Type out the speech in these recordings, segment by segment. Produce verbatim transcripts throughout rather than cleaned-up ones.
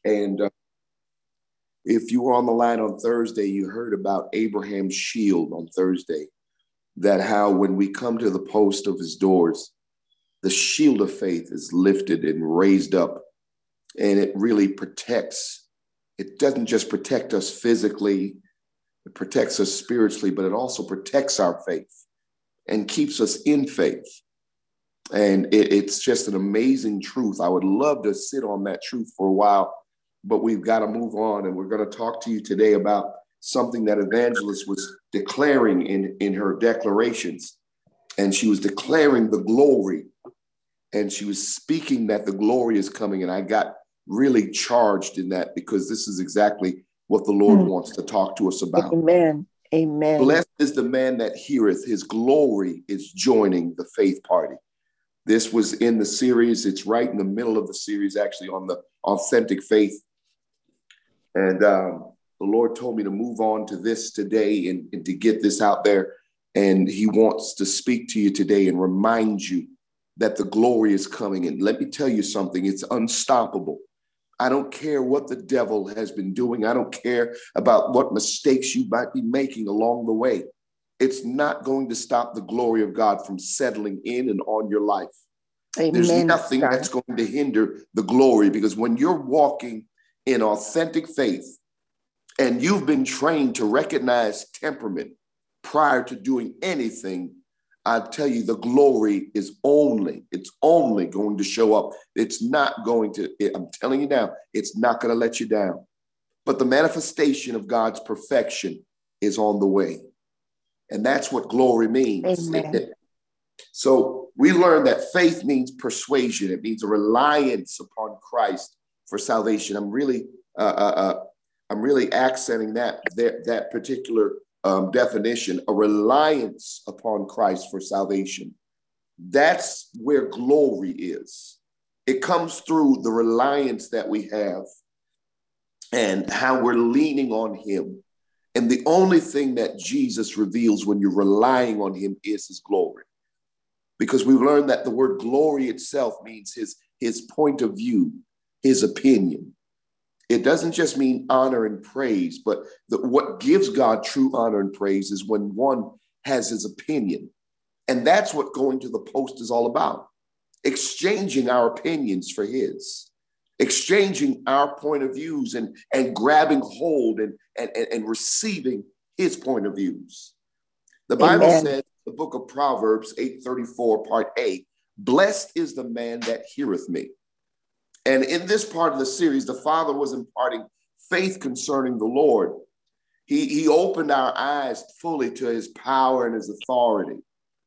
And uh, if you were on the line on Thursday, you heard about Abraham's shield on Thursday, that how when we come to the post of his doors, the shield of faith is lifted and raised up, and it really protects. It doesn't just protect us physically, it protects us spiritually, but it also protects our faith and keeps us in faith. And it, it's just an amazing truth. I would love to sit on that truth for a while, but we've got to move on. And we're going to talk to you today about something that Evangelist was declaring in, in her declarations. And she was declaring the glory, and she was speaking that the glory is coming. And I got really charged in that, because this is exactly what the Lord mm. wants to talk to us about. Amen. Amen. Blessed is the man that heareth, his glory is joining the faith party. This was in the series. It's right in the middle of the series, actually, on the authentic faith. And um, the Lord told me to move on to this today and, and to get this out there. And he wants to speak to you today and remind you that the glory is coming. And let me tell you something, it's unstoppable. I don't care what the devil has been doing. I don't care about what mistakes you might be making along the way. It's not going to stop the glory of God from settling in and on your life. Amen. There's nothing God. that's going to hinder the glory, because when you're walking in authentic faith and you've been trained to recognize temperament prior to doing anything, I tell you, the glory is only, it's only going to show up. It's not going to, I'm telling you now, it's not going to let you down. But the manifestation of God's perfection is on the way. And that's what glory means. Amen. So we learned that faith means persuasion. It means a reliance upon Christ for salvation. I'm really, uh, uh, uh, I'm really accenting that, that, that particular um, definition, a reliance upon Christ for salvation. That's where glory is. It comes through the reliance that we have and how we're leaning on him. And the only thing that Jesus reveals when you're relying on him is his glory. Because we've learned that the word glory itself means his, his point of view, his opinion. It doesn't just mean honor and praise, but the, what gives God true honor and praise is when one has his opinion. And that's what going to the post is all about. Exchanging our opinions for his. Exchanging our point of views and, and grabbing hold and, and, and receiving his point of views. The Bible Amen. says, the book of Proverbs eight thirty-four, part A, blessed is the man that heareth me. And in this part of the series, the Father was imparting faith concerning the Lord. He, he opened our eyes fully to his power and his authority.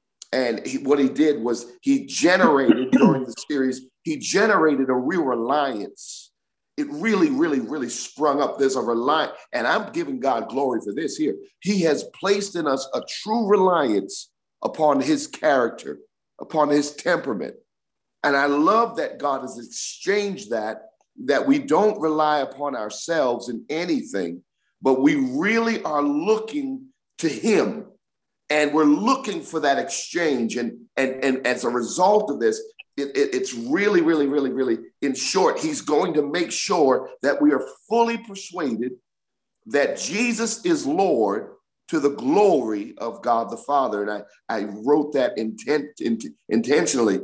And he, what he did was he generated during the series, he generated a real reliance. It really, really, really sprung up. There's a reliance, and I'm giving God glory for this here. He has placed in us a true reliance upon his character, upon his temperament. And I love that God has exchanged that, that we don't rely upon ourselves in anything, but we really are looking to him. And we're looking for that exchange. And, and, and as a result of this, it, it, it's really, really, really, really, in short, he's going to make sure that we are fully persuaded that Jesus is Lord to the glory of God the Father. And I, I wrote that intent, int, intentionally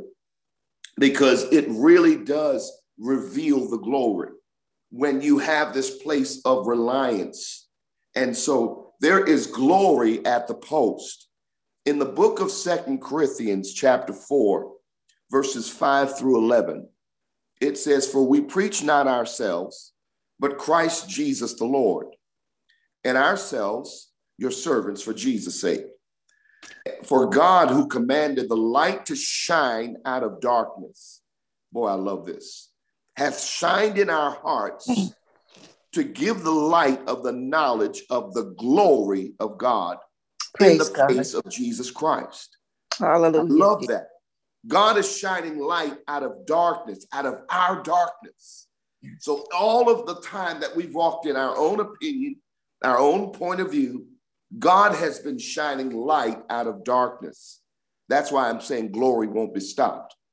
because it really does reveal the glory when you have this place of reliance. And so there is glory at the post. In the book of Second Corinthians chapter four, verses five through eleven, it says, for we preach not ourselves, but Christ Jesus the Lord, and ourselves your servants for Jesus' sake. For God, who commanded the light to shine out of darkness, boy, I love this, hath shined in our hearts to give the light of the knowledge of the glory of God Praise in the God. face of Jesus Christ. Hallelujah. I love that. God is shining light out of darkness, out of our darkness. So all of the time that we've walked in our own opinion, our own point of view, God has been shining light out of darkness. That's why I'm saying glory won't be stopped.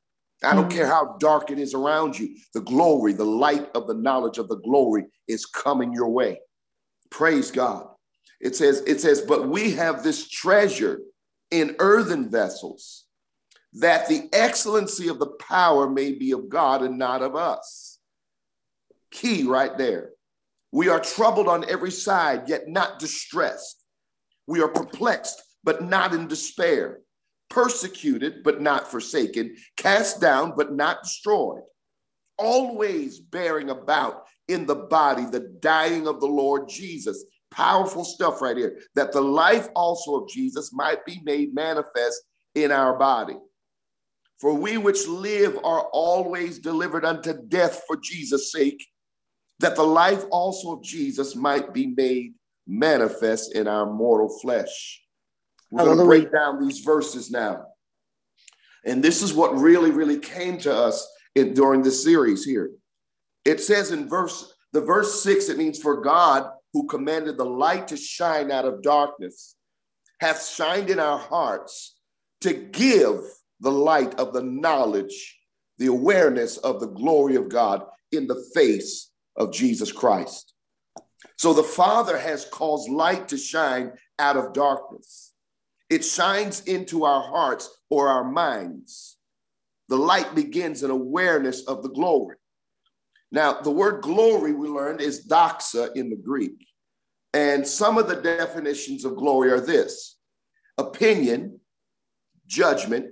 I don't care how dark it is around you. The glory, the light of the knowledge of the glory is coming your way. Praise God. It says, it says, but we have this treasure in earthen vessels, that the excellency of the power may be of God and not of us. Key right there. We are troubled on every side, yet not distressed. We are perplexed, but not in despair. Persecuted, but not forsaken. Cast down, but not destroyed. Always bearing about in the body the dying of the Lord Jesus. Powerful stuff right here. That the life also of Jesus might be made manifest in our body. For we which live are always delivered unto death for Jesus' sake, that the life also of Jesus might be made manifest in our mortal flesh. We're going to break down these verses now. And this is what really, really came to us in, during this series here. It says in verse, the verse six, it means, for God, who commanded the light to shine out of darkness, hath shined in our hearts to give the light of the knowledge, the awareness of the glory of God in the face of Jesus Christ. So the Father has caused light to shine out of darkness. It shines into our hearts or our minds. The light begins an awareness of the glory. Now, the word glory, we learned, is doxa in the Greek. And some of the definitions of glory are this: opinion, judgment,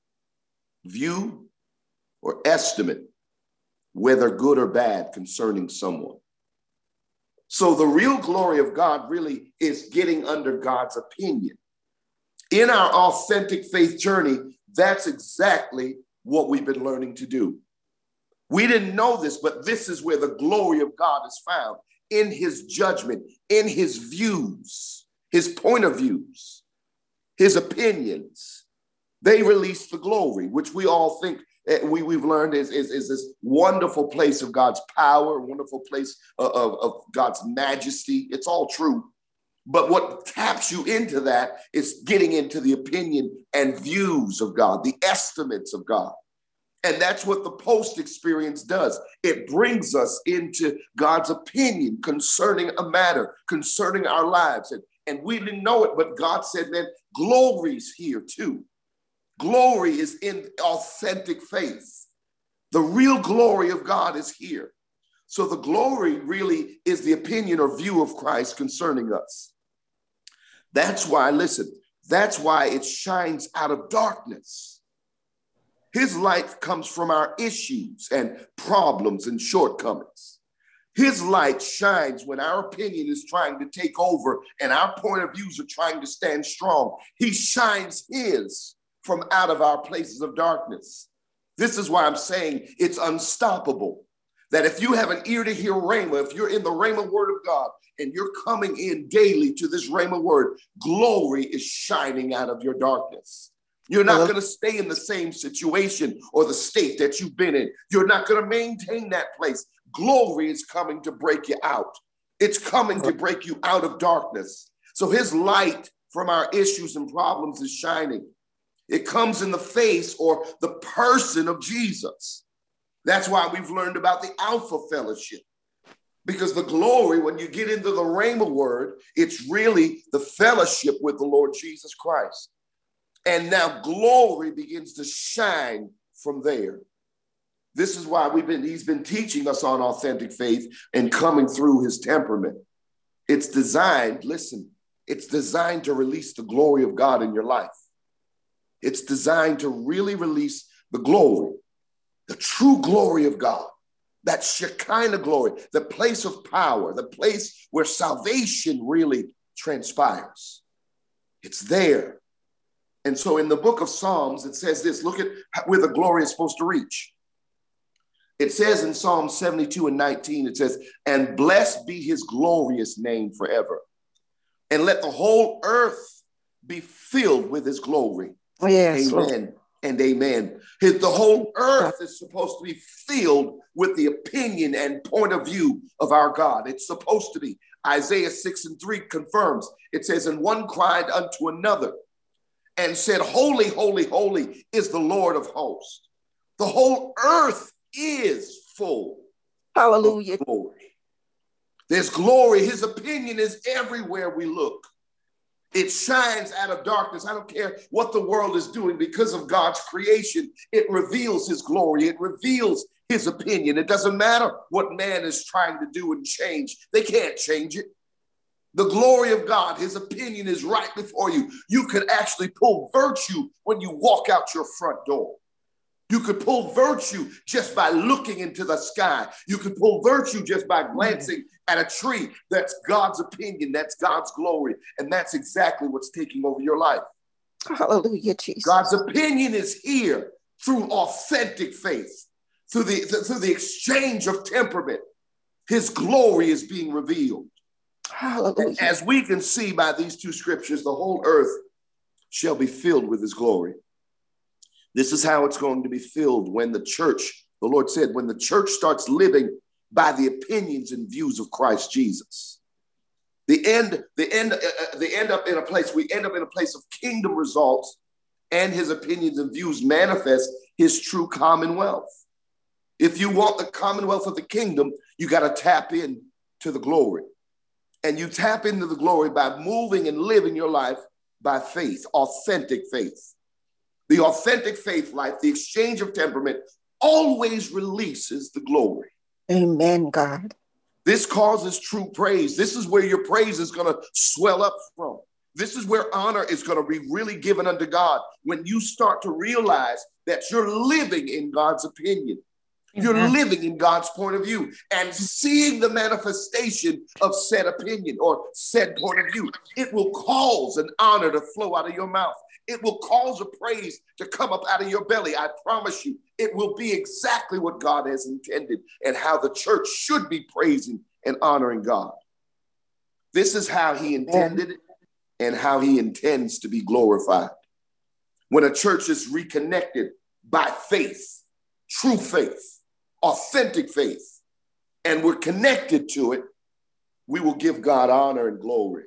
view, or estimate, whether good or bad concerning someone. So the real glory of God really is getting under God's opinion. In our authentic faith journey, that's exactly what we've been learning to do. We didn't know this, but this is where the glory of God is found, in his judgment, in his views, his point of views, his opinions. They release the glory, which we all think we, we've learned is, is, is this wonderful place of God's power, wonderful place of, of, of God's majesty. It's all true. But what taps you into that is getting into the opinion and views of God, the estimates of God. And that's what the post experience does. It brings us into God's opinion concerning a matter, concerning our lives. And, and we didn't know it, but God said, man, glory's here too. Glory is in authentic faith. The real glory of God is here. So the glory really is the opinion or view of Christ concerning us. That's why, listen, that's why it shines out of darkness. His light comes from our issues and problems and shortcomings. His light shines when our opinion is trying to take over and our point of views are trying to stand strong. He shines his from out of our places of darkness. This is why I'm saying it's unstoppable. That if you have an ear to hear Rhema, if you're in the Rhema word of God and you're coming in daily to this Rhema word, glory is shining out of your darkness. You're not going to stay in the same situation or the state that you've been in. You're not going to maintain that place. Glory is coming to break you out. It's coming to break you out of darkness. So his light from our issues and problems is shining. It comes in the face or the person of Jesus. That's why we've learned about the Alpha Fellowship. Because the glory, when you get into the Rhema word, it's really the fellowship with the Lord Jesus Christ. And now glory begins to shine from there. This is why we've been, he's been teaching us on authentic faith and coming through his temperament. It's designed, listen, it's designed to release the glory of God in your life. It's designed to really release the glory, the true glory of God, that Shekinah glory, the place of power, the place where salvation really transpires. It's there. And so in the book of Psalms, it says this, look at where the glory is supposed to reach. It says in Psalm seventy-two and nineteen, it says, and blessed be his glorious name forever. And let the whole earth be filled with his glory. Oh, yes, amen Lord. And amen. His, the whole earth is supposed to be filled with the opinion and point of view of our God. It's supposed to be. Isaiah six and three confirms. It says, and one cried unto another and said, holy, holy, holy is the Lord of hosts. The whole earth is full Hallelujah. of glory. There's glory. His opinion is everywhere we look. It shines out of darkness. I don't care what the world is doing, because of God's creation. It reveals his glory. It reveals his opinion. It doesn't matter what man is trying to do and change. They can't change it. The glory of God, his opinion is right before you. You can actually pull virtue when you walk out your front door. You could pull virtue just by looking into the sky. You could pull virtue just by glancing at a tree. That's God's opinion. That's God's glory. And that's exactly what's taking over your life. Hallelujah, Jesus. God's opinion is here through authentic faith, through the, through the exchange of temperament. His glory is being revealed. Hallelujah. And as we can see by these two scriptures, the whole earth shall be filled with his glory. This is how it's going to be filled when the church, the Lord said, when the church starts living by the opinions and views of Christ Jesus. The end, the end, uh, they end up in a place, we end up in a place of kingdom results, and his opinions and views manifest his true commonwealth. If you want the commonwealth of the kingdom, you got to tap in to the glory. And you tap into the glory by moving and living your life by faith, authentic faith. The authentic faith life, the exchange of temperament, always releases the glory. Amen, God. This causes true praise. This is where your praise is going to swell up from. This is where honor is going to be really given unto God, when you start to realize that you're living in God's opinion. You're mm-hmm. living in God's point of view and seeing the manifestation of said opinion or said point of view. It will cause an honor to flow out of your mouth. It will cause a praise to come up out of your belly. I promise you, it will be exactly what God has intended and how the church should be praising and honoring God. This is how he intended it and how he intends to be glorified. When a church is reconnected by faith, true faith, authentic faith, and we're connected to it, we will give God honor and glory.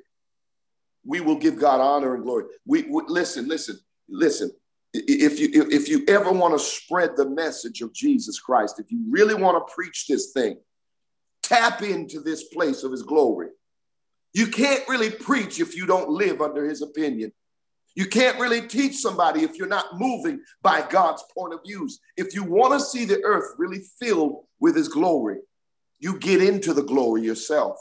We will give God honor and glory. We, we listen, listen, listen. If you if you ever want to spread the message of Jesus Christ, if you really want to preach this thing, tap into this place of his glory. You can't really preach if you don't live under his opinion. You can't really teach somebody if you're not moving by God's point of views. If you want to see the earth really filled with his glory, you get into the glory yourself.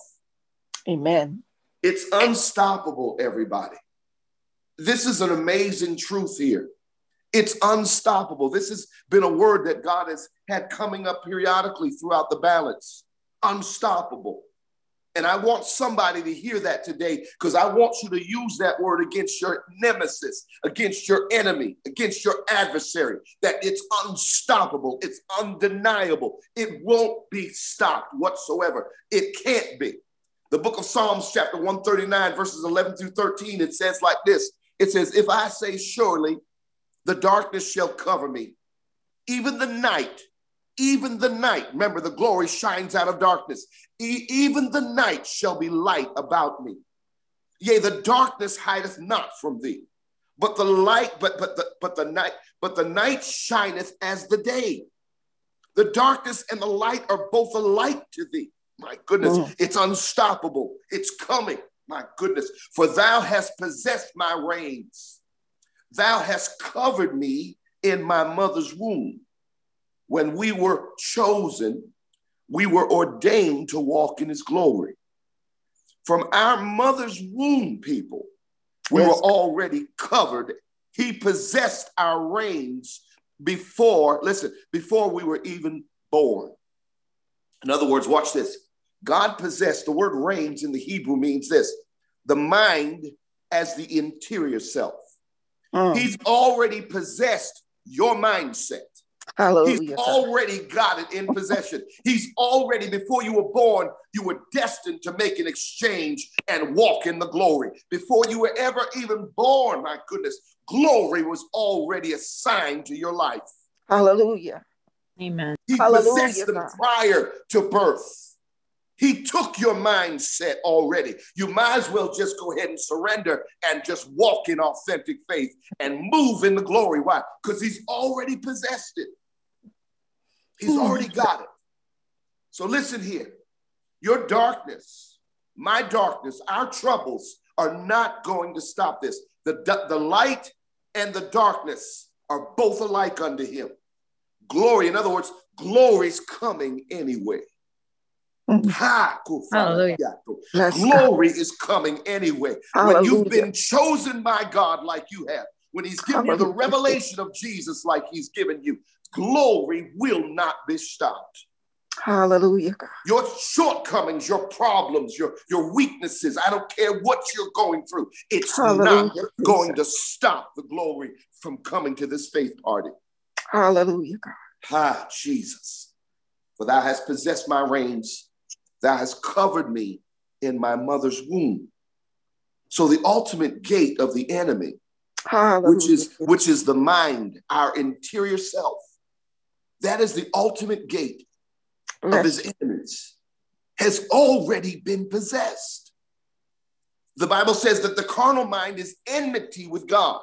Amen. It's unstoppable, everybody. This is an amazing truth here. It's unstoppable. This has been a word that God has had coming up periodically throughout the balance. Unstoppable. And I want somebody to hear that today, because I want you to use that word against your nemesis, against your enemy, against your adversary, that it's unstoppable. It's undeniable. It won't be stopped whatsoever. It can't be. The book of Psalms, chapter one thirty-nine, verses eleven through thirteen, it says like this. It says, if I say surely the darkness shall cover me, even the night, even the night, remember the glory shines out of darkness. E- even the night shall be light about me. Yea, the darkness hideth not from thee, but the light, but but the but the night, but the night shineth as the day. The darkness and the light are both alike to thee. My goodness, mm. It's unstoppable. It's coming. My goodness, for thou hast possessed my reins. Thou hast covered me in my mother's womb. When we were chosen, we were ordained to walk in his glory. From our mother's womb, people, we yes. were already covered. He possessed our reins before, listen, before we were even born. In other words, watch this. God possessed, the word reins in the Hebrew means this, the mind as the interior self. Mm. He's already possessed your mindset. Hallelujah. He's already got it in possession. He's already, before you were born, you were destined to make an exchange and walk in the glory. Before you were ever even born, my goodness, glory was already assigned to your life. Hallelujah. Amen. He Hallelujah, possessed them God. prior to birth. He took your mindset already. You might as well just go ahead and surrender and just walk in authentic faith and move in the glory. Why? Because he's already possessed it. He's already got it. So listen here. Your darkness, my darkness, our troubles are not going to stop this. The, the light and the darkness are both alike unto him. Glory, in other words, glory's coming anyway. Hallelujah. Glory is coming anyway. Hallelujah. When you've been chosen by God like you have, when he's given you the revelation of Jesus like he's given you, glory will not be stopped. Hallelujah, God. Your shortcomings, your problems, your, your weaknesses, I don't care what you're going through, it's Hallelujah, not going to stop the glory from coming to this faith party. Hallelujah, God. Ah, Jesus. For thou hast possessed my reins, thou hast covered me in my mother's womb. So the ultimate gate of the enemy, Hallelujah. which is, which is the mind, our interior self, that is the ultimate gate of his enemies, has already been possessed. The Bible says that the carnal mind is enmity with God.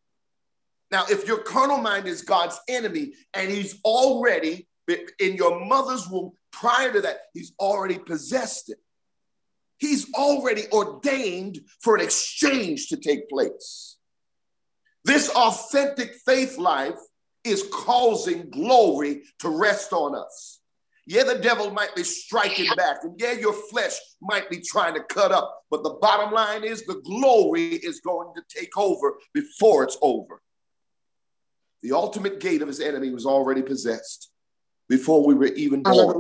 Now, if your carnal mind is God's enemy and he's already in your mother's womb, prior to that, he's already possessed it. He's already ordained for an exchange to take place. This authentic faith life is causing glory to rest on us. Yeah, the devil might be striking back, and yeah, your flesh might be trying to cut up, but the bottom line is the glory is going to take over before it's over. The ultimate gate of his enemy was already possessed before we were even born.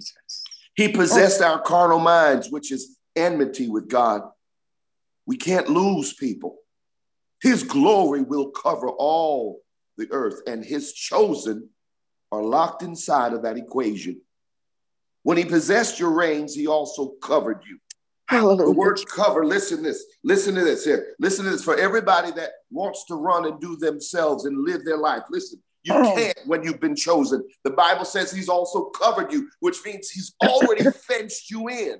He possessed our carnal minds, which is enmity with God. We can't lose people. His glory will cover all the earth, and his chosen are locked inside of that equation. When he possessed your reins, he also covered you. Hallelujah. The word cover, listen to this, listen to this here. Listen to this for everybody that wants to run and do themselves and live their life. Listen, you can't when you've been chosen. The Bible says he's also covered you, which means he's already fenced you in.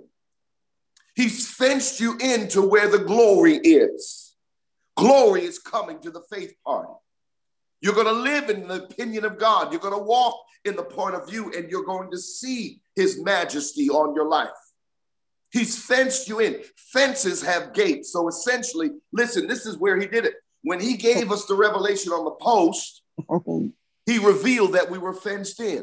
He's fenced you into where the glory is. Glory is coming to the faith party. You're going to live in the opinion of God. You're going to walk in the point of view, and you're going to see his majesty on your life. He's fenced you in. Fences have gates. So essentially, listen, this is where he did it. When he gave us the revelation on the post, he revealed that we were fenced in.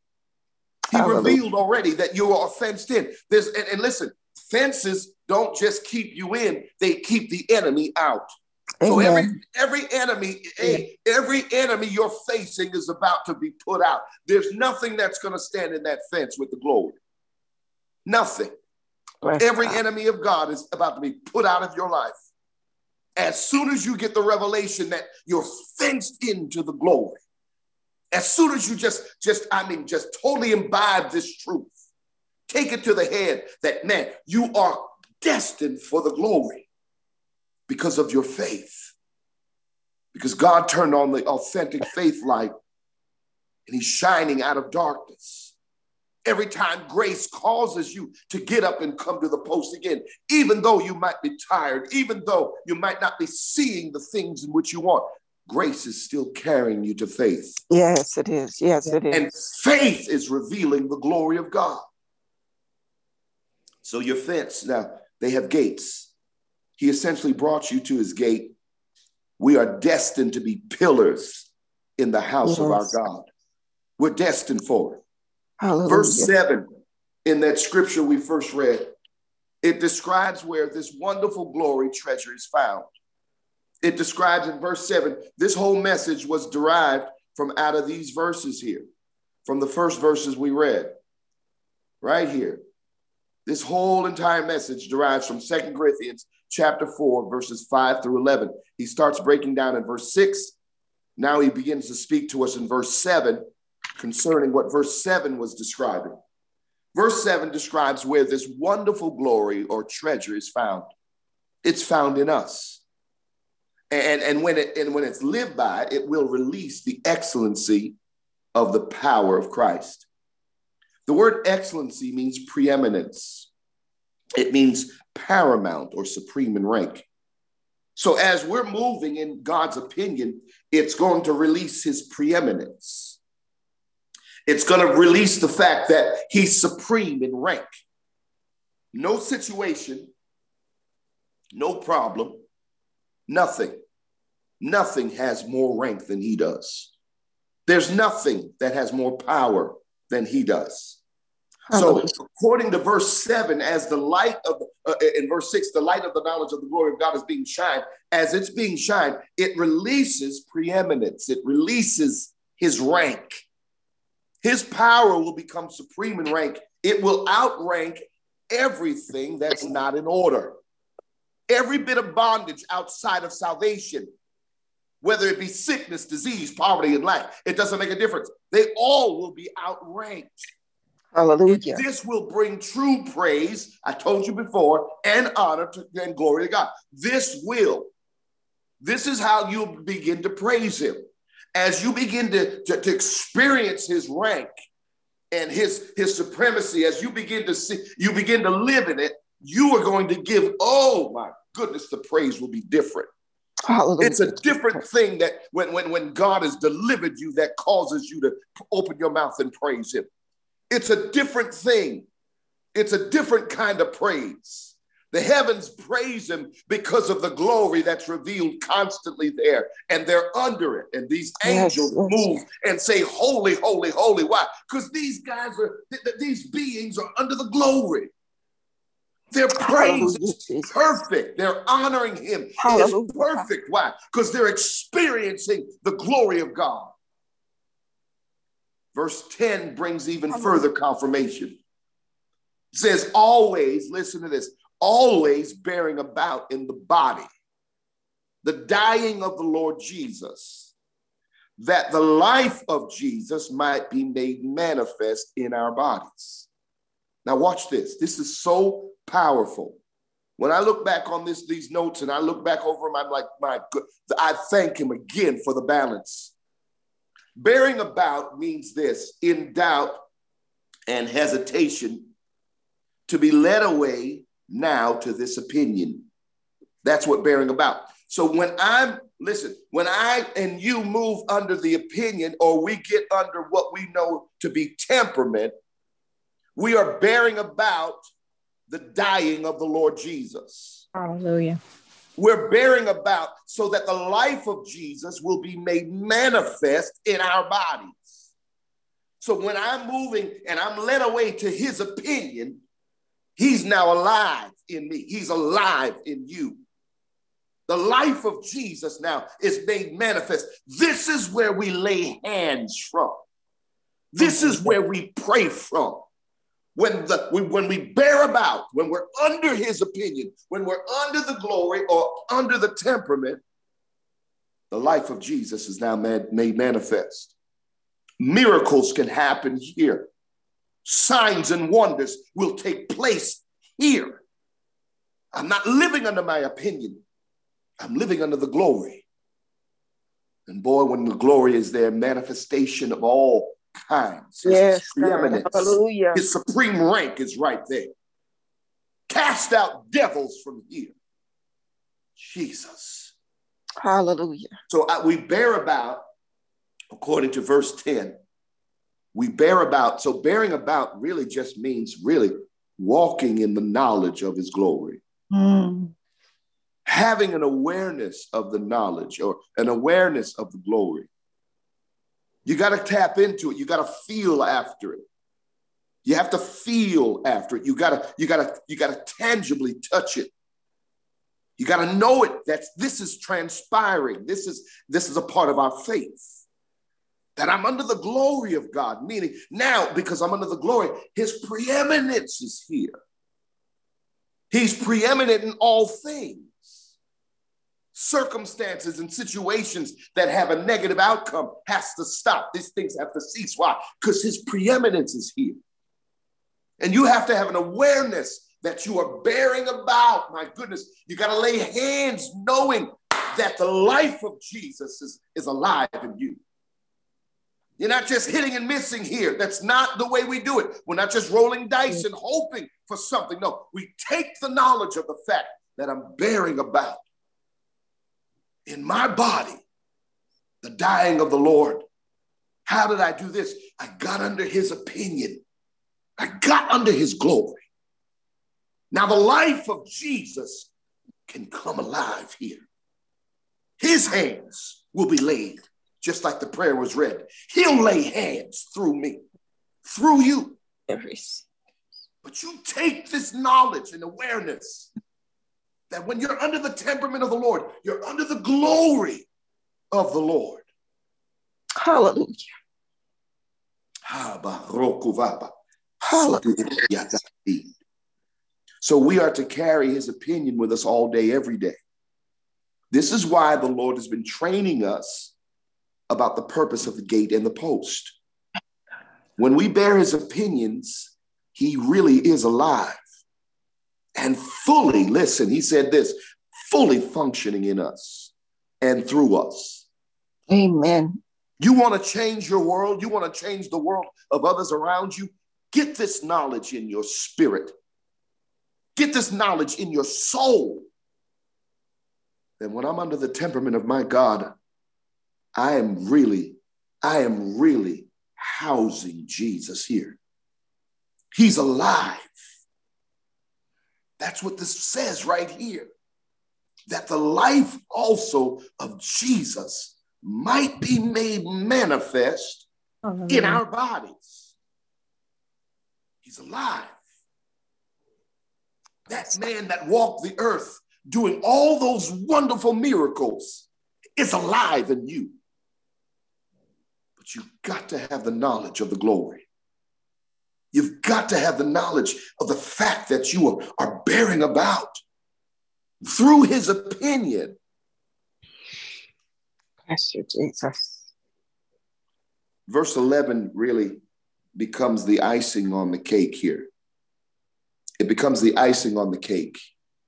He Hallelujah. Revealed already that you are fenced in. There's, and, and listen, fences don't just keep you in, they keep the enemy out. Amen. So every every enemy, hey, every enemy you're facing is about to be put out. There's nothing that's going to stand in that fence with the glory. Nothing. Bless every God. Enemy of God is about to be put out of your life. As soon as you get the revelation that you're fenced into the glory, as soon as you just, just, I mean, just totally imbibe this truth, take it to the head that, man, you are destined for the glory. Because of your faith. Because God turned on the authentic faith light and he's shining out of darkness. Every time grace causes you to get up and come to the post again, even though you might be tired, even though you might not be seeing the things in which you want, grace is still carrying you to faith. Yes, it is. Yes, it is. And faith is revealing the glory of God. So your fence, now they have gates. He essentially brought you to his gate. We are destined to be pillars in the house yes. of our God. We're destined for it. Hallelujah. Verse seven in that scripture we first read, it describes where this wonderful glory treasure is found. It describes in verse seven, this whole message was derived from out of these verses here, from the first verses we read, right here. This whole entire message derives from Second Corinthians chapter four, verses five through eleven. He starts breaking down in verse six. Now he begins to speak to us in verse seven concerning what verse seven was describing. Verse seven describes where this wonderful glory or treasure is found. It's found in us. And, and, when it, and when it's lived by, it will release the excellency of the power of Christ. The word excellency means preeminence. It means paramount or supreme in rank. So as we're moving in God's opinion, it's going to release his preeminence. It's going to release the fact that he's supreme in rank. No situation, no problem, nothing, nothing has more rank than he does. There's nothing that has more power than he does. So according to verse seven, as the light of, uh, in verse six, the light of the knowledge of the glory of God is being shined. As it's being shined, it releases preeminence. It releases his rank. His power will become supreme in rank. It will outrank everything that's not in order. Every bit of bondage outside of salvation, whether it be sickness, disease, poverty, and lack, it doesn't make a difference. They all will be outranked. Hallelujah. And this will bring true praise, I told you before, and honor to, and glory to God. This will. This is how you begin to praise him. As you begin to, to, to experience his rank and his, his supremacy, as you begin to see, you begin to live in it, you are going to give, oh my goodness, the praise will be different. Hallelujah. It's a different thing that when, when, when God has delivered you, that causes you to open your mouth and praise him. It's a different thing. It's a different kind of praise. The heavens praise him because of the glory that's revealed constantly there, and they're under it. And these angels yes, yes, move and say, holy, holy, holy. Why? Because these guys are, th- th- these beings are under the glory. Their praise is perfect. They're honoring him. Hallelujah. It's perfect. Why? Because they're experiencing the glory of God. Verse ten brings even further confirmation. It says, always, listen to this, always bearing about in the body the dying of the Lord Jesus, that the life of Jesus might be made manifest in our bodies. Now watch this. This is so powerful. When I look back on this, these notes, and I look back over them, I'm like, my God, I thank him again for the balance. Bearing about means this: in doubt and hesitation, to be led away now to this opinion. That's what bearing about. So when I'm, listen, when I and you move under the opinion, or we get under what we know to be temperament, we are bearing about the dying of the Lord Jesus. Hallelujah. We're bearing about so that the life of Jesus will be made manifest in our bodies. So when I'm moving and I'm led away to his opinion, he's now alive in me. He's alive in you. The life of Jesus now is made manifest. This is where we lay hands from. This is where we pray from. When, the, when we bear about, when we're under his opinion, when we're under the glory or under the temperament, the life of Jesus is now made, made manifest. Miracles can happen here. Signs and wonders will take place here. I'm not living under my opinion. I'm living under the glory. And boy, when the glory is there, manifestation of all kinds. His yes, preeminence, hallelujah. His supreme rank is right there. Cast out devils from here. Jesus. Hallelujah. So uh, we bear about, according to verse ten, we bear about. So bearing about really just means really walking in the knowledge of his glory. Mm. Having an awareness of the knowledge or an awareness of the glory. You got to tap into it. You got to feel after it. You have to feel after it. You got to, you got to, you got to tangibly touch it. You got to know it. That's, this is transpiring. This is, this is a part of our faith. That I'm under the glory of God, meaning now, because I'm under the glory, his preeminence is here. He's preeminent in all things. Circumstances and situations that have a negative outcome has to stop. These things have to cease. Why? Because his preeminence is here. And you have to have an awareness that you are bearing about. My goodness, you got to lay hands knowing that the life of Jesus is, is alive in you. You're not just hitting and missing here. That's not the way we do it. We're not just rolling dice and hoping for something. No, we take the knowledge of the fact that I'm bearing about in my body the dying of the Lord. How did I do this? I got under his opinion. I got under his glory. Now the life of Jesus can come alive here. His hands will be laid, just like the prayer was read. He'll lay hands through me, through you. But you take this knowledge and awareness that when you're under the temperament of the Lord, you're under the glory of the Lord. Hallelujah. Hallelujah. So we are to carry his opinion with us all day, every day. This is why the Lord has been training us about the purpose of the gate and the post. When we bear his opinions, he really is alive and fully, listen, he said this, fully functioning in us and through us. Amen. You want to change your world? You want to change the world of others around you? Get this knowledge in your spirit. Get this knowledge in your soul. That when I'm under the temperament of my God, I am really, I am really housing Jesus here. He's alive. That's what this says right here. That the life also of Jesus might be made manifest oh, in our bodies. He's alive. That man that walked the earth doing all those wonderful miracles is alive in you. But you've got to have the knowledge of the glory. You've got to have the knowledge of the fact that you are, are bearing about through his opinion. Bless you, Jesus. Verse eleven really becomes the icing on the cake here. It becomes the icing on the cake.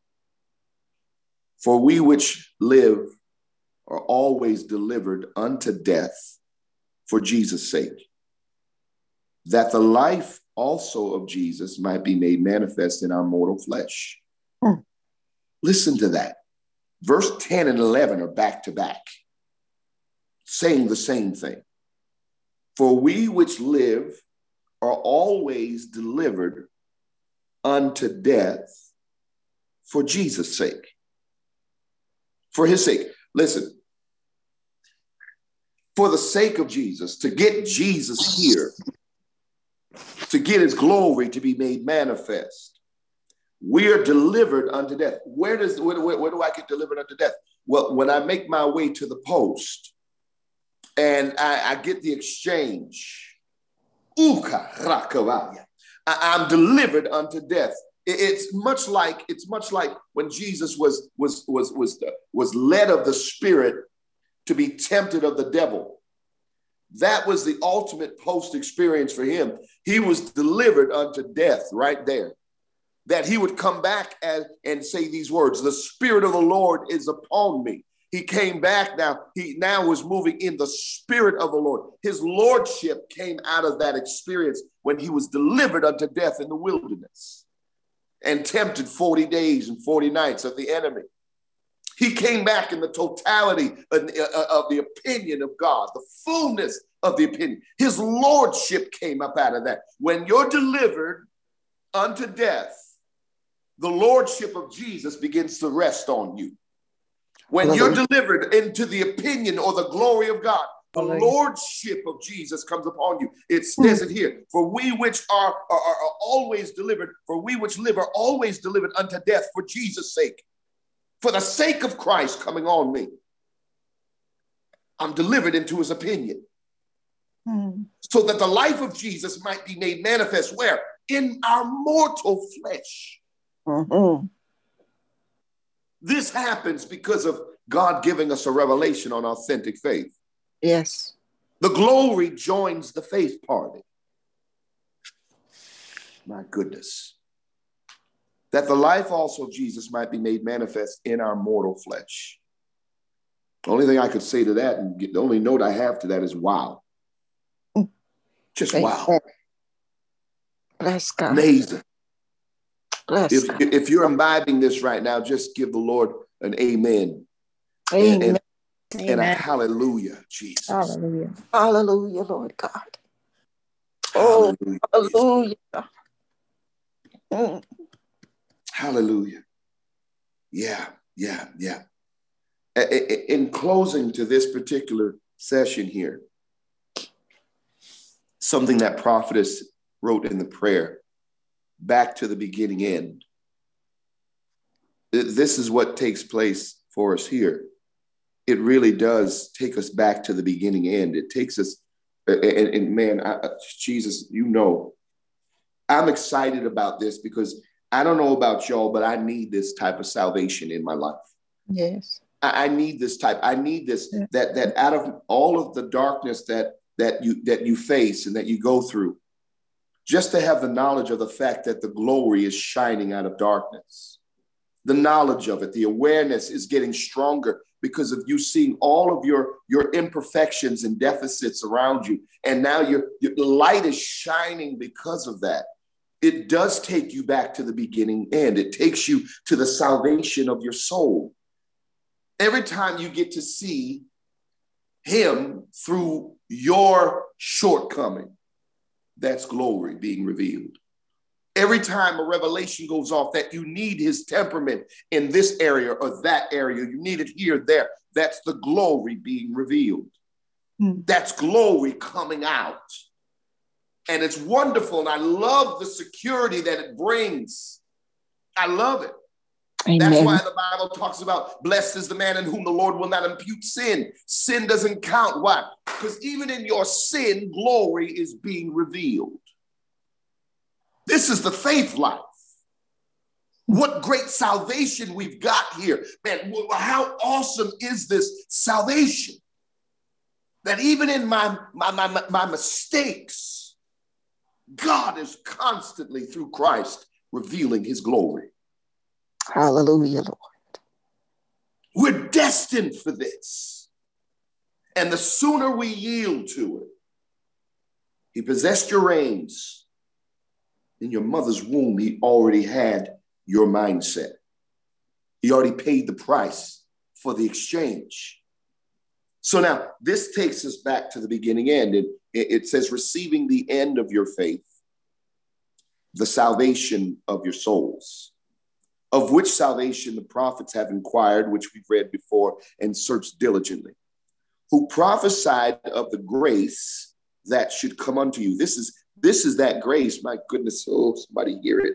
For we which live are always delivered unto death for Jesus' sake, that the life also of Jesus might be made manifest in our mortal flesh. Hmm. Listen to that. Verse ten and eleven are back to back, saying the same thing. For we which live are always delivered unto death for Jesus' sake. For his sake. Listen, for the sake of Jesus, to get Jesus here, to get his glory to be made manifest, we are delivered unto death. Where does where, where, where do I get delivered unto death? Well, when I make my way to the post and I, I get the exchange, I, I'm delivered unto death. It's much like it's much like when Jesus was was was was was led of the Spirit to be tempted of the devil. That was the ultimate post experience for him. He was delivered unto death right there. That he would come back and, and say these words, the Spirit of the Lord is upon me. He came back now. He now was moving in the Spirit of the Lord. His lordship came out of that experience when he was delivered unto death in the wilderness and tempted forty days and forty nights of the enemy. He came back in the totality of, of the opinion of God, the fullness of the opinion. His lordship came up out of that. When you're delivered unto death, the lordship of Jesus begins to rest on you. When you're delivered into the opinion or the glory of God, the lordship of Jesus comes upon you. It says it here, for we which are, are, are always delivered, for we which live are always delivered unto death for Jesus' sake. For the sake of Christ coming on me, I'm delivered into his opinion. Mm. So that the life of Jesus might be made manifest where? In our mortal flesh. Mm-hmm. This happens because of God giving us a revelation on authentic faith. Yes. The glory joins the faith party. My goodness. That the life also of Jesus might be made manifest in our mortal flesh. The only thing I could say to that, and the only note I have to that is wow. Just wow. Bless God. Amazing. Bless if, God. if you're imbibing this right now, just give the Lord an amen. Amen. And, and And a hallelujah, Jesus. Hallelujah. Hallelujah, Lord God. Oh, Hallelujah. hallelujah. Mm. Hallelujah. Yeah, yeah, yeah. A- a- In closing to this particular session here, something that prophetess wrote in the prayer, back to the beginning end. This is what takes place for us here. It really does take us back to the beginning end. It takes us, and, and man, I, Jesus, you know, I'm excited about this because I don't know about y'all, but I need this type of salvation in my life. Yes. I, I need this type. I need this, Yeah. that that out of all of the darkness that that you that you face and that you go through, just to have the knowledge of the fact that the glory is shining out of darkness. The knowledge of it, the awareness is getting stronger because of you seeing all of your, your imperfections and deficits around you. And now your, your light is shining because of that. It does take you back to the beginning end. It takes you to the salvation of your soul. Every time you get to see him through your shortcoming, that's glory being revealed. Every time a revelation goes off that you need his temperament in this area or that area, you need it here, there, that's the glory being revealed. Mm. That's glory coming out. And it's wonderful. And I love the security that it brings. I love it. Amen. That's why the Bible talks about blessed is the man in whom the Lord will not impute sin. Sin doesn't count. Why? Because even in your sin, glory is being revealed. This is the faith life. What great salvation we've got here. Man, how awesome is this salvation? That even in my, my, my, my mistakes, God is constantly through Christ revealing his glory. Hallelujah, Lord. We're destined for this. And the sooner we yield to it, he possessed your reins. In your mother's womb, he already had your mindset. He already paid the price for the exchange. So now this takes us back to the beginning end. It, it says receiving the end of your faith, the salvation of your souls, of which salvation the prophets have inquired, which we've read before and searched diligently, who prophesied of the grace that should come unto you. This is This is that grace, my goodness, oh, somebody hear it.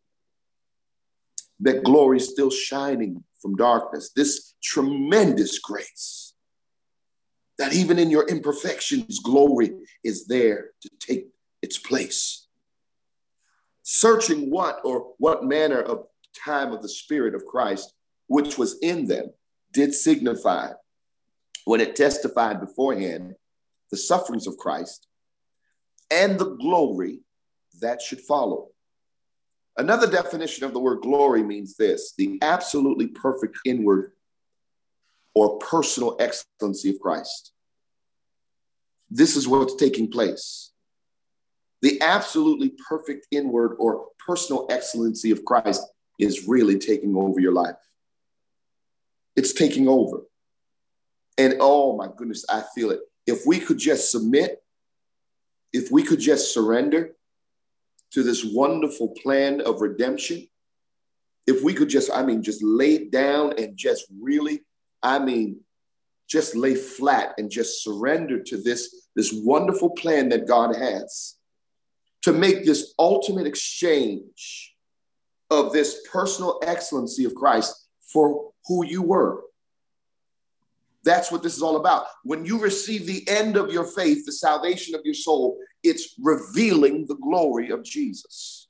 That glory is still shining from darkness. This tremendous grace that even in your imperfections, glory is there to take its place. Searching what or what manner of time of the Spirit of Christ, which was in them, did signify when it testified beforehand the sufferings of Christ and the glory that should follow. Another definition of the word glory means this: the absolutely perfect inward or personal excellency of Christ. This is what's taking place. The absolutely perfect inward or personal excellency of Christ is really taking over your life. It's taking over. And oh my goodness, I feel it. If we could just submit, if we could just surrender to this wonderful plan of redemption, if we could just, I mean, just lay down and just really, I mean, just lay flat and just surrender to this, this wonderful plan that God has to make this ultimate exchange of this personal excellency of Christ for who you were. That's what this is all about. When you receive the end of your faith, the salvation of your soul, it's revealing the glory of Jesus.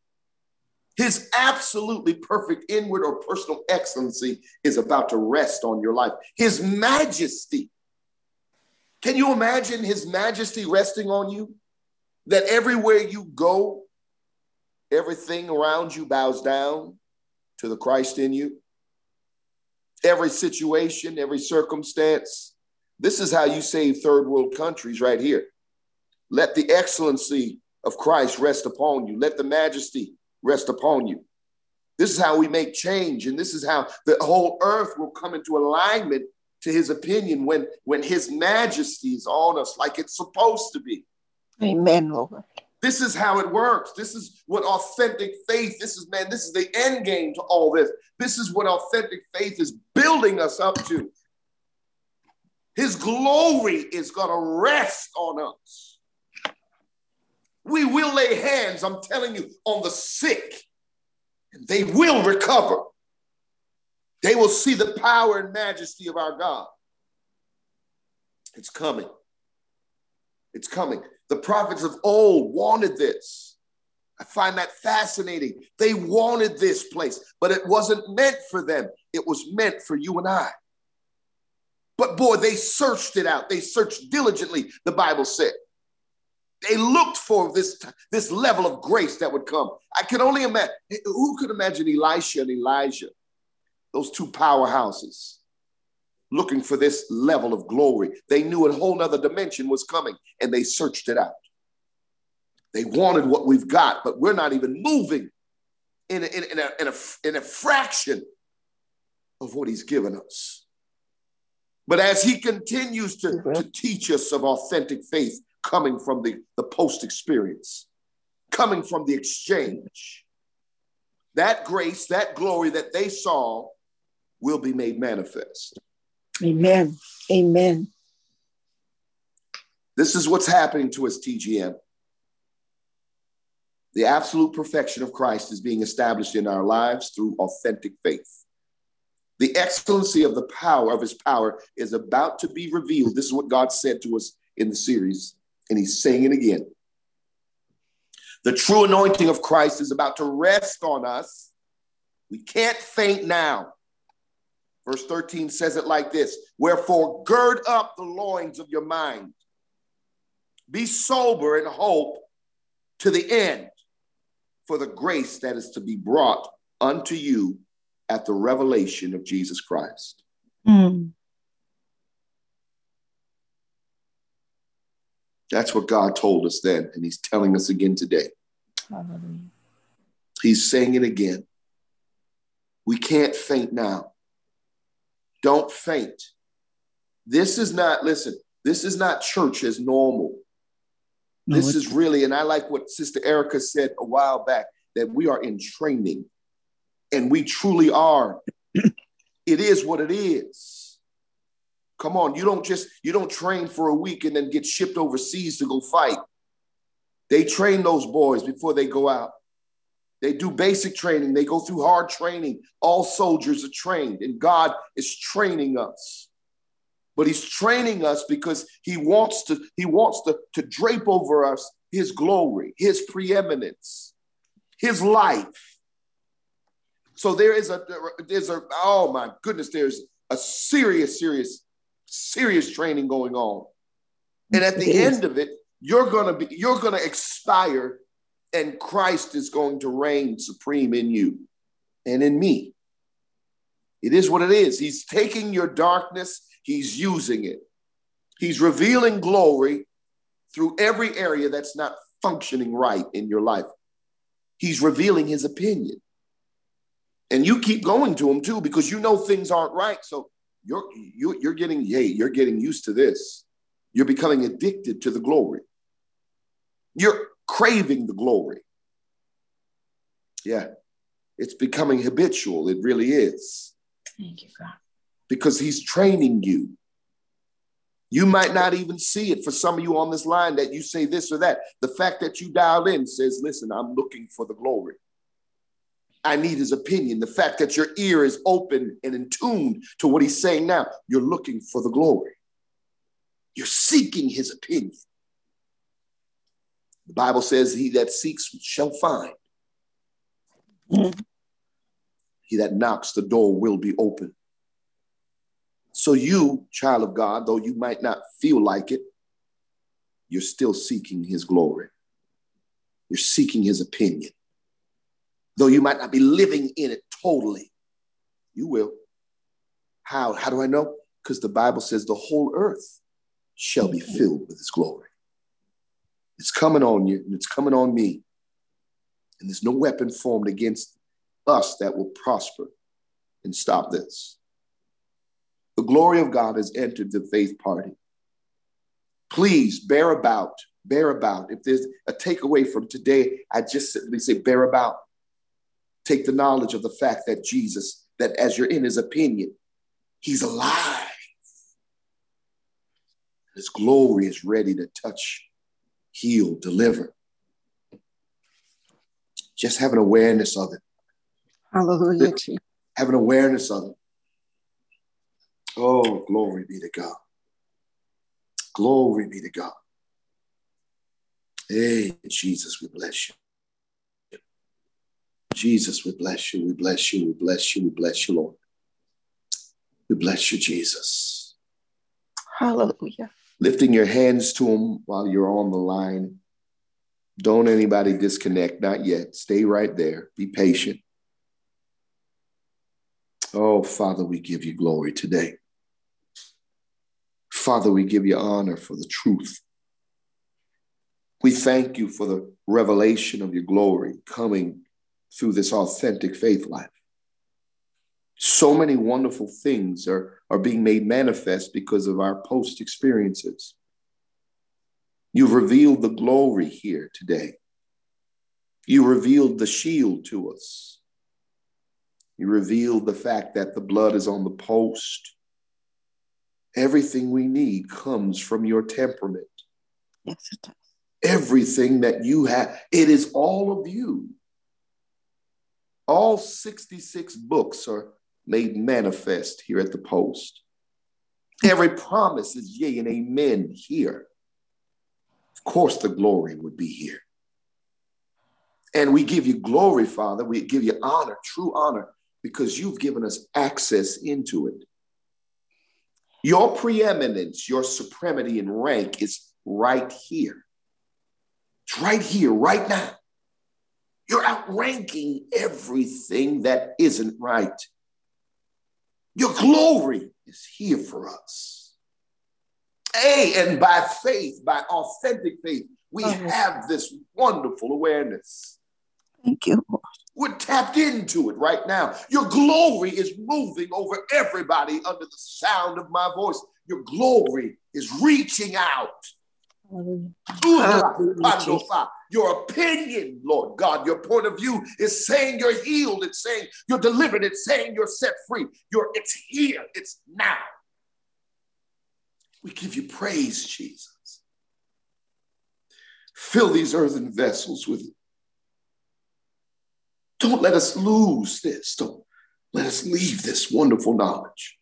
His absolutely perfect inward or personal excellency is about to rest on your life. His majesty. Can you imagine his majesty resting on you? That everywhere you go, everything around you bows down to the Christ in you. Every situation, every circumstance. This is how you save third world countries right here. Let the excellency of Christ rest upon you. Let the majesty rest upon you. This is how we make change. And this is how the whole earth will come into alignment to his opinion when, when his majesty is on us like it's supposed to be. Amen, Lord. This is how it works. This is what authentic faith, this is, man, this is the end game to all this. This is what authentic faith is building us up to. His glory is going to rest on us. We will lay hands, I'm telling you, on the sick, and they will recover. They will see the power and majesty of our God. It's coming. It's coming. The prophets of old wanted this. I find that fascinating. They wanted this place, but it wasn't meant for them. It was meant for you and I. But boy, they searched it out. They searched diligently, the Bible said. They looked for this, this level of grace that would come. I can only imagine. Who could imagine Elisha and Elijah, those two powerhouses, looking for this level of glory? They knew a whole nother dimension was coming, and they searched it out. They wanted what we've got, but we're not even moving in a, in, in, a, in, a, in a fraction of what he's given us. But as he continues to, to teach us of authentic faith coming from the, the post-experience, coming from the exchange, that grace, that glory that they saw will be made manifest. Amen. Amen. This is what's happening to us, T G M. The absolute perfection of Christ is being established in our lives through authentic faith. The excellency of the power of his power is about to be revealed. This is what God said to us in the series, and he's saying it again. The true anointing of Christ is about to rest on us. We can't faint now. Verse thirteen says it like this: wherefore, gird up the loins of your mind. Be sober and hope to the end for the grace that is to be brought unto you at the revelation of Jesus Christ. Mm. That's what God told us then, and he's telling us again today. Hallelujah. He's saying it again. We can't faint now. Don't faint. This is not, listen, this is not church as normal. No, this is really, and I like what Sister Erica said a while back, that we are in training, and we truly are. It is what it is. Come on, you don't just, you don't train for a week and then get shipped overseas to go fight. They train those boys before they go out. They do basic training. They go through hard training. All soldiers are trained, and God is training us. But he's training us because he wants to, he wants to, to drape over us his glory, his preeminence, his life. So there is a, there's a, oh my goodness, there's a serious, serious, serious training going on. And at the end of it, you're going to be, you're going to expire, and Christ is going to reign supreme in you and in me. It is what it is. He's taking your darkness. He's using it. He's revealing glory through every area that's not functioning right in your life. He's revealing his opinion. And you keep going to him too, because you know things aren't right. So you're, you, you're getting, hey, you're getting used to this. You're becoming addicted to the glory. You're craving the glory. Yeah, it's becoming habitual. It really is. Thank you, God. Because he's training you. You might not even see it for some of you on this line that you say this or that. The fact that you dial in says, listen, I'm looking for the glory. I need his opinion. The fact that your ear is open and in tune to what he's saying now, you're looking for the glory. You're seeking his opinion. The Bible says he that seeks shall find. Mm-hmm. He that knocks, the door will be open. So you, child of God, though you might not feel like it, you're still seeking his glory. You're seeking his opinion. Though you might not be living in it totally, you will. How? How do I know? Because the Bible says the whole earth shall be filled with his glory. It's coming on you, and it's coming on me. And there's no weapon formed against us that will prosper and stop this. The glory of God has entered the faith party. Please bear about, bear about. If there's a takeaway from today, I just simply say bear about. Take the knowledge of the fact that Jesus, that as you're in his opinion, he's alive. His glory is ready to touch, heal, deliver. Just have an awareness of it. Hallelujah. Have an awareness of it. Oh, glory be to God. Glory be to God. Hey, Jesus, we bless you. Jesus, we bless you. We bless you. We bless you. We bless you, Lord. We bless you, Jesus. Hallelujah. Lifting your hands to him while you're on the line. Don't anybody disconnect. Not yet. Stay right there. Be patient. Oh, Father, we give you glory today. Father, we give you honor for the truth. We thank you for the revelation of your glory coming through this authentic faith life. So many wonderful things are, are being made manifest because of our post experiences. You've revealed the glory here today. You revealed the shield to us. You revealed the fact that the blood is on the post. Everything we need comes from your temperament. Yes, it does. Everything that you have, it is all of you. All sixty-six books are made manifest here at the post. Every promise is yea and amen here. Of course, the glory would be here. And we give you glory, Father. We give you honor, true honor, because you've given us access into it. Your preeminence, your supremacy in rank is right here. It's right here, right now. You're outranking everything that isn't right. Your glory is here for us. Hey, and by faith, by authentic faith, we Oh, have this wonderful awareness. thank you, Lord. We're tapped into it right now. Your glory is moving over everybody under the sound of my voice. Your glory is reaching out. Hallelujah. Your opinion, Lord God, your point of view is saying you're healed. It's saying you're delivered. It's saying you're set free. You're, it's here. It's now. We give you praise, Jesus. Fill these earthen vessels with it. Don't let us lose this. Don't let us leave this wonderful knowledge.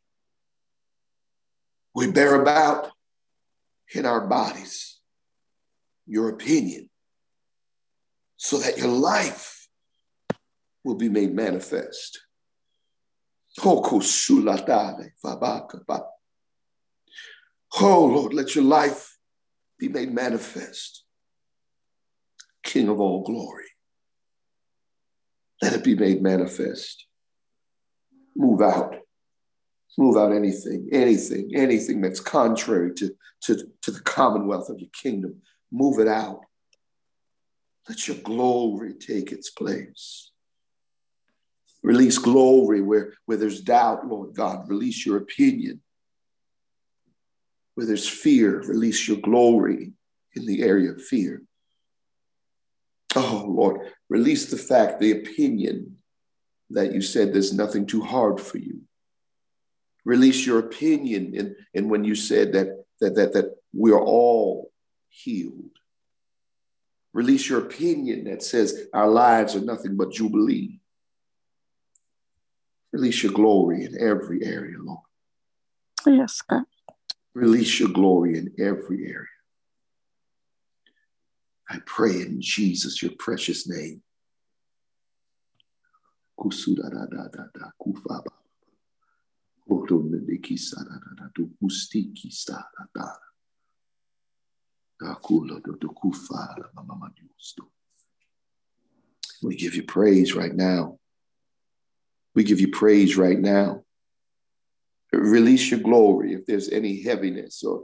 We bear about in our bodies your opinion so that your life will be made manifest. Oh, Lord, let your life be made manifest. King of all glory. Let it be made manifest. Move out. Move out anything, anything, anything that's contrary to, to, to the commonwealth of your kingdom. Move it out. Let your glory take its place. Release glory where, where there's doubt, Lord God. Release your opinion. Where there's fear, release your glory in the area of fear. Oh, Lord, release the fact, the opinion that you said there's nothing too hard for you. Release your opinion in, in when you said that, that, that, that we're all healed. Release your opinion that says our lives are nothing but jubilee. Release your glory in every area, Lord. Yes, God. Release your glory in every area. I pray in Jesus, your precious name. We give you praise right now. We give you praise right now. Release your glory if there's any heaviness, or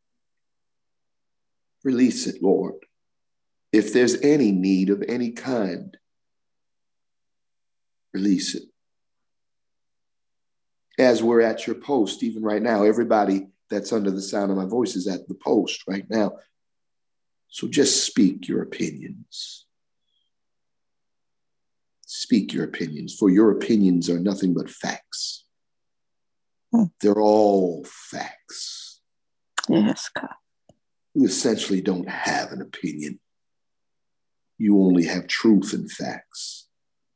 release it, Lord. If there's any need of any kind, release it. as we're at your post, even right now, everybody that's under the sound of my voice is at the post right now. So just speak your opinions. Speak your opinions, for your opinions are nothing but facts. Hmm. They're all facts. Yes, God. You essentially don't have an opinion. You only have truth and facts.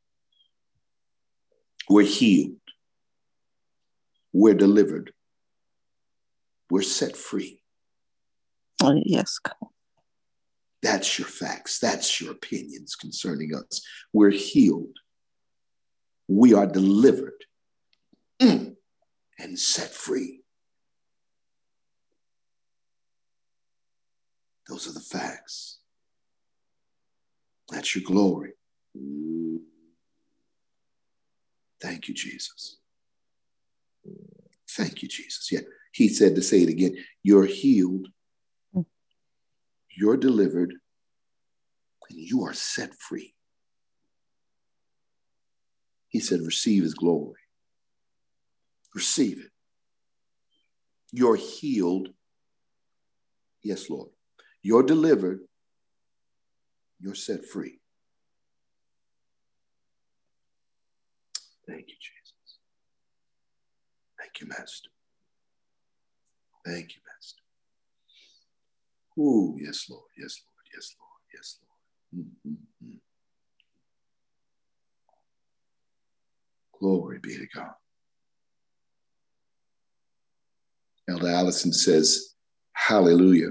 We're healed. We're delivered. We're set free. Oh, yes, God. That's your facts. That's your opinions concerning us. We're healed. We are delivered mm, and set free. Those are the facts. That's your glory. Thank you, Jesus. Thank you, Jesus. Yeah, he said to say it again. You're healed. You're delivered. And you are set free. He said, receive his glory. Receive it. You're healed. Yes, Lord. You're delivered. You're set free. Thank you, Jesus. Thank you, Master. Thank you, Master. Oh, yes, Lord. Yes, Lord. Yes, Lord. Yes, Lord. Mm-hmm. Glory be to God. Elder Allison says, hallelujah.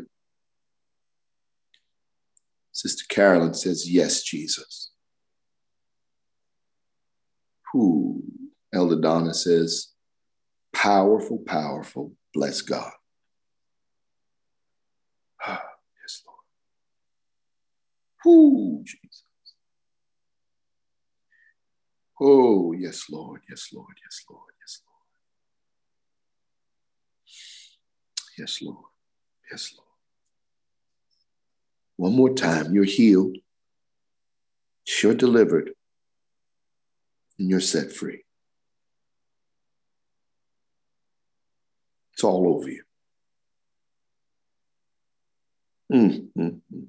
Sister Carolyn says, yes, Jesus. Ooh. Elder Donna says, powerful, powerful, bless God. Ah, yes, Lord. Ooh, Jesus. Oh, yes, Lord. Yes, Lord. Yes, Lord. Yes, Lord. Yes, Lord. Yes, Lord. One more time. You're healed. You're delivered. And you're set free. It's all over you. Mm, mm, mm.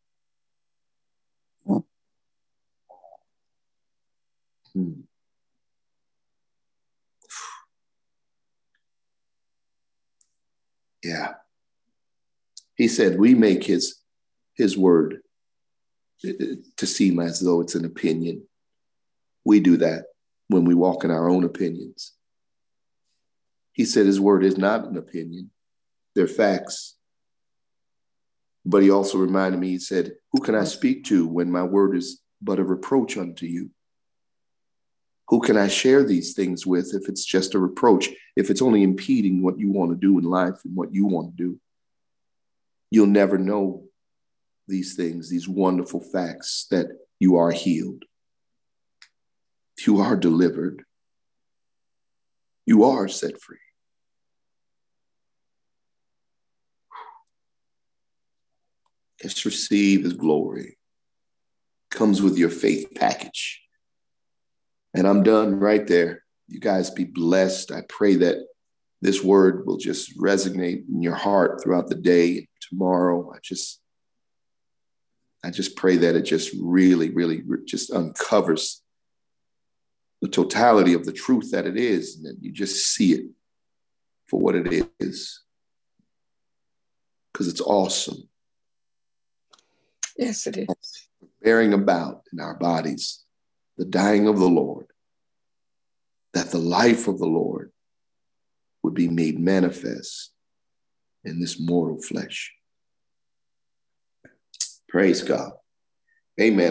Mm. Yeah. He said, we make his, his word to seem as though it's an opinion. We do that when we walk in our own opinions. He said his word is not an opinion. They're facts. But he also reminded me, he said, who can I speak to when my word is but a reproach unto you? Who can I share these things with if it's just a reproach, if it's only impeding what you want to do in life and what you want to do? You'll never know these things, these wonderful facts that you are healed. You are delivered. You are set free. Just receive his glory. Comes with your faith package. And I'm done right there. You guys be blessed. I pray that this word will just resonate in your heart throughout the day. Tomorrow, I just, I just pray that it just really, really just uncovers the totality of the truth that it is, and that you just see it for what it is. Because it's awesome. Yes, it is. Bearing about in our bodies the dying of the Lord, that the life of the Lord would be made manifest in this mortal flesh. Praise God. Amen.